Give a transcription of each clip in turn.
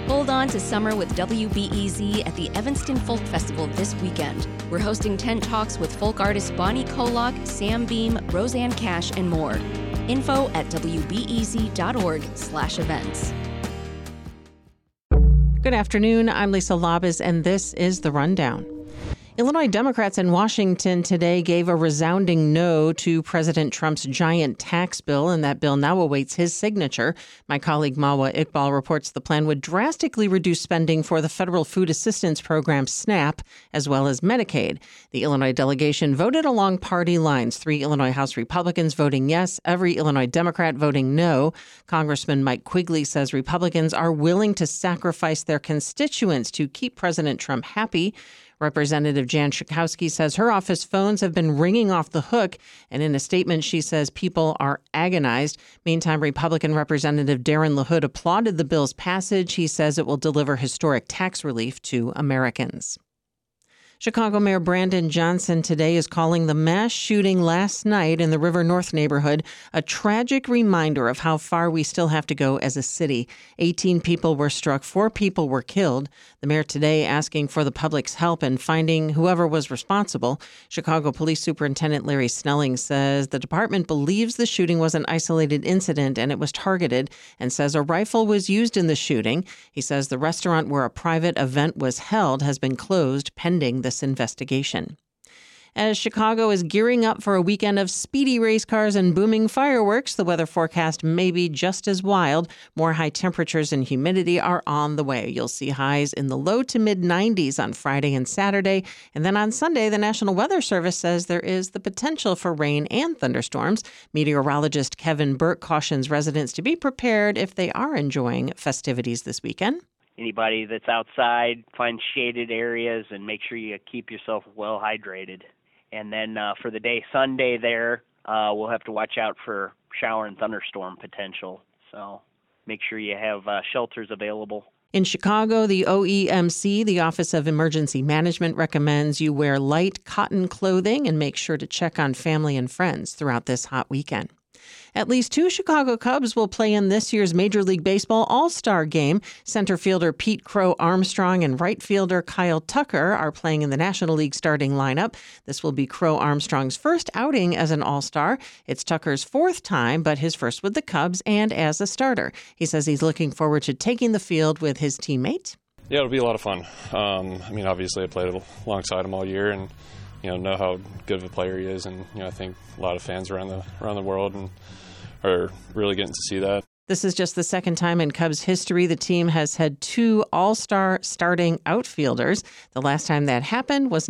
Hold on to summer with WBEZ at the Evanston Folk Festival this weekend. We're hosting tent talks with folk artists Bonnie Kolock, Sam Beam, Roseanne Cash, and more. Info at wbez.org/events. Good afternoon. I'm Lisa Labas, and this is The Rundown. Illinois Democrats in Washington today gave a resounding no to President Trump's giant tax bill, and that bill now awaits his signature. My colleague Mawa Iqbal reports the plan would drastically reduce spending for the federal food assistance program SNAP, as well as Medicaid. The Illinois delegation voted along party lines, 3 Illinois House Republicans voting yes, every Illinois Democrat voting no. Congressman Mike Quigley says Republicans are willing to sacrifice their constituents to keep President Trump happy. Representative Jan Schakowsky says her office phones have been ringing off the hook, and in a statement she says people are agonized. Meantime, Republican Representative Darren LaHood applauded the bill's passage. He says it will deliver historic tax relief to Americans. Chicago Mayor Brandon Johnson today is calling the mass shooting last night in the River North neighborhood a tragic reminder of how far we still have to go as a city. 18 people were struck, 4 people were killed. The mayor today asking for the public's help in finding whoever was responsible. Chicago Police Superintendent Larry Snelling says the department believes the shooting was an isolated incident and it was targeted, and says a rifle was used in the shooting. He says the restaurant where a private event was held has been closed pending this investigation. As Chicago is gearing up for a weekend of speedy race cars and booming fireworks, the weather forecast may be just as wild. More high temperatures and humidity are on the way. You'll see highs in the low to mid 90s on Friday and Saturday. And then on Sunday, the National Weather Service says there is the potential for rain and thunderstorms. Meteorologist Kevin Burke cautions residents to be prepared if they are enjoying festivities this weekend. Anybody that's outside, find shaded areas and make sure you keep yourself well hydrated. And then for the day Sunday there, we'll have to watch out for shower and thunderstorm potential. So make sure you have shelters available. In Chicago, the OEMC, the Office of Emergency Management, recommends you wear light cotton clothing and make sure to check on family and friends throughout this hot weekend. At least 2 Chicago Cubs will play in this year's Major League Baseball All-Star Game. Center fielder Pete Crow Armstrong and right fielder Kyle Tucker are playing in the National League starting lineup. This will be Crow Armstrong's first outing as an All-Star. It's Tucker's 4th time, but his first with the Cubs and as a starter. He says he's looking forward to taking the field with his teammate. Yeah, it'll be a lot of fun. Obviously I played alongside him all year and know how good of a player he is, and I think a lot of fans around the world and are really getting to see that. This is just the second time in Cubs history the team has had 2 all-star starting outfielders. The last time that happened was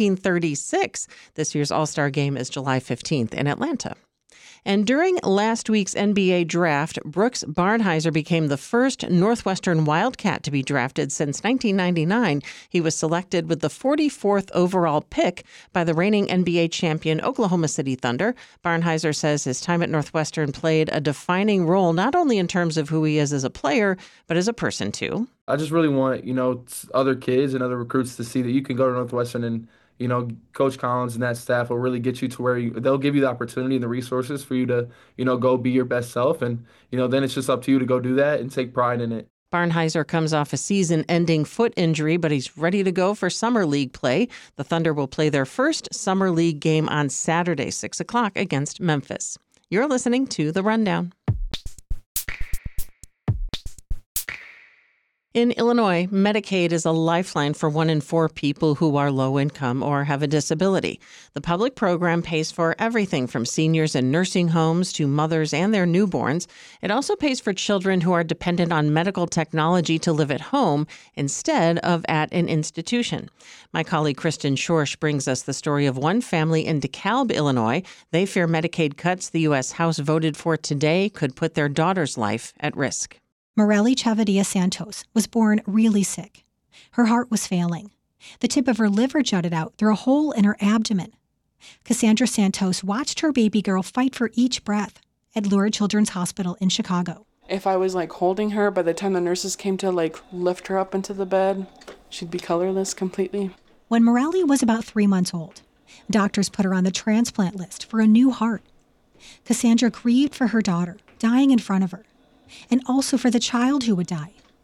1936. This year's all-star game is July 15th in Atlanta. And during last week's NBA draft, Brooks Barnhizer became the first Northwestern Wildcat to be drafted since 1999. He was selected with the 44th overall pick by the reigning NBA champion Oklahoma City Thunder. Barnhizer says his time at Northwestern played a defining role, not only in terms of who he is as a player, but as a person too. I just really want, other kids and other recruits to see that you can go to Northwestern and Coach Collins and that staff will really get you to where they'll give you the opportunity and the resources for you to, go be your best self. And, then it's just up to you to go do that and take pride in it. Barnhizer comes off a season-ending foot injury, but he's ready to go for Summer League play. The Thunder will play their first Summer League game on Saturday, 6 o'clock against Memphis. You're listening to The Rundown. In Illinois, Medicaid is a lifeline for 1 in 4 people who are low income or have a disability. The public program pays for everything from seniors in nursing homes to mothers and their newborns. It also pays for children who are dependent on medical technology to live at home instead of at an institution. My colleague Kristen Schorsch brings us the story of one family in DeKalb, Illinois. They fear Medicaid cuts the U.S. House voted for today could put their daughter's life at risk. Morelli Chavarria Santos was born really sick. Her heart was failing. The tip of her liver jutted out through a hole in her abdomen. Cassandra Santos watched her baby girl fight for each breath at Lurie Children's Hospital in Chicago. If I was holding her, by the time the nurses came to lift her up into the bed, she'd be colorless completely. When Morelli was about 3 months old, doctors put her on the transplant list for a new heart. Cassandra grieved for her daughter dying in front of her, and also for the child who would die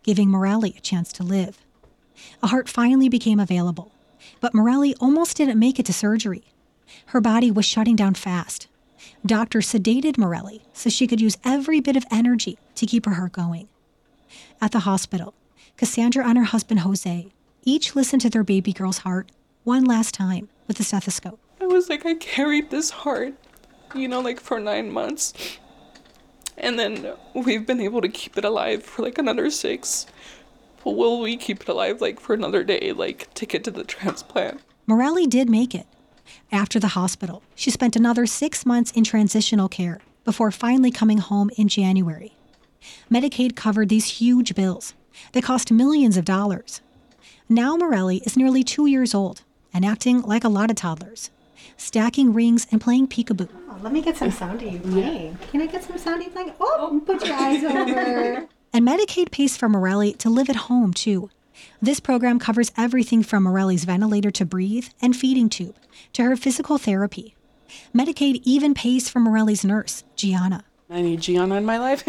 giving Morelli a chance to live. A heart finally became available, but Morelli almost didn't make it to surgery. Her body was shutting down fast. Doctors sedated Morelli so she could use every bit of energy to keep her heart going. At the hospital, Cassandra and her husband Jose each listened to their baby girl's heart one last time with a stethoscope. I was like, I carried this heart, for 9 months. And then we've been able to keep it alive for another 6. Well, will we keep it alive for another day, to get to the transplant? Morelli did make it. After the hospital, she spent another 6 months in transitional care before finally coming home in January. Medicaid covered these huge bills that cost millions of dollars. Now Morelli is nearly 2 years old and acting like a lot of toddlers, stacking rings and playing peekaboo. Oh, let me get some sound of you playing. Can I get some sound of you playing? Oh, put your eyes over. And Medicaid pays for Morelli to live at home, too. This program covers everything from Morelli's ventilator to breathe and feeding tube to her physical therapy. Medicaid even pays for Morelli's nurse, Gianna. I need Gianna in my life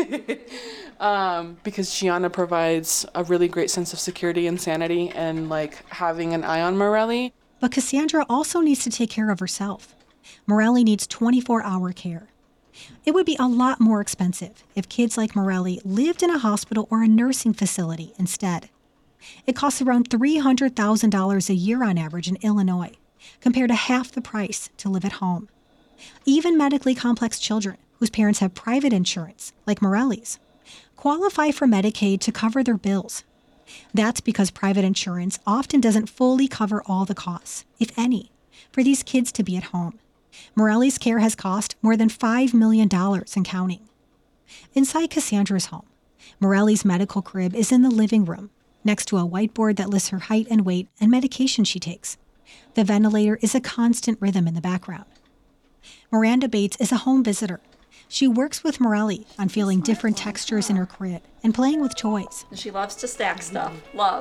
because Gianna provides a really great sense of security and sanity and having an eye on Morelli. But Cassandra also needs to take care of herself. Morelli needs 24-hour care. It would be a lot more expensive if kids like Morelli lived in a hospital or a nursing facility instead. It costs around $300,000 a year on average in Illinois, compared to half the price to live at home. Even medically complex children whose parents have private insurance, like Morelli's, qualify for Medicaid to cover their bills. That's because private insurance often doesn't fully cover all the costs, if any, for these kids to be at home. Morelli's care has cost more than $5 million and counting. Inside Cassandra's home, Morelli's medical crib is in the living room, next to a whiteboard that lists her height and weight and medication she takes. The ventilator is a constant rhythm in the background. Miranda Bates is a home visitor. She works with Morelli on feeling different textures in her crib and playing with toys. She loves to stack stuff.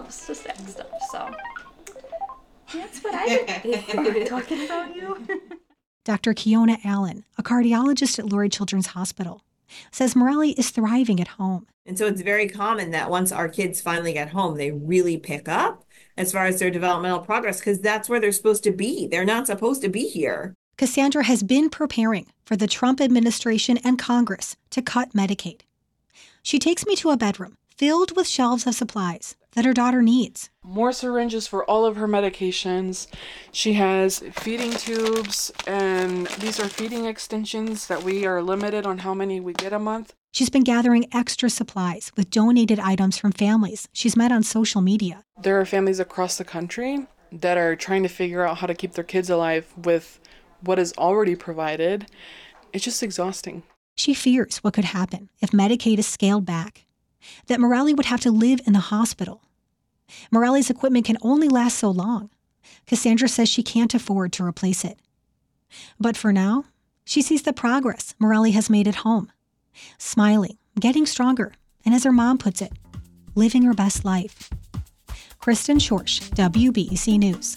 So that's what I'm talking about you. Dr. Kiona Allen, a cardiologist at Lurie Children's Hospital, says Morelli is thriving at home. And so it's very common that once our kids finally get home, they really pick up as far as their developmental progress, because that's where they're supposed to be. They're not supposed to be here. Cassandra has been preparing for the Trump administration and Congress to cut Medicaid. She takes me to a bedroom filled with shelves of supplies that her daughter needs. More syringes for all of her medications. She has feeding tubes, and these are feeding extensions that we are limited on how many we get a month. She's been gathering extra supplies with donated items from families she's met on social media. There are families across the country that are trying to figure out how to keep their kids alive with what is already provided. It's just exhausting. She fears what could happen if Medicaid is scaled back, that Morelli would have to live in the hospital. Morelli's equipment can only last so long. Cassandra says she can't afford to replace it. But for now, she sees the progress Morelli has made at home, smiling, getting stronger, and as her mom puts it, living her best life. Kristen Schorsch, WBEZ News.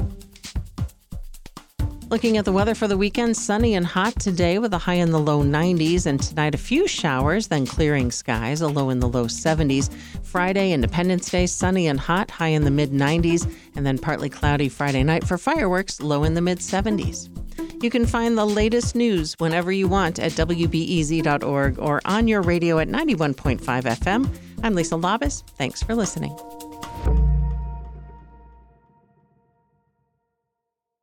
Looking at the weather for the weekend, sunny and hot today with a high in the low 90s, and tonight a few showers, then clearing skies, a low in the low 70s. Friday, Independence Day, sunny and hot, high in the mid 90s, and then partly cloudy Friday night for fireworks, low in the mid 70s. You can find the latest news whenever you want at WBEZ.org or on your radio at 91.5 FM. I'm Lisa Labus. Thanks for listening.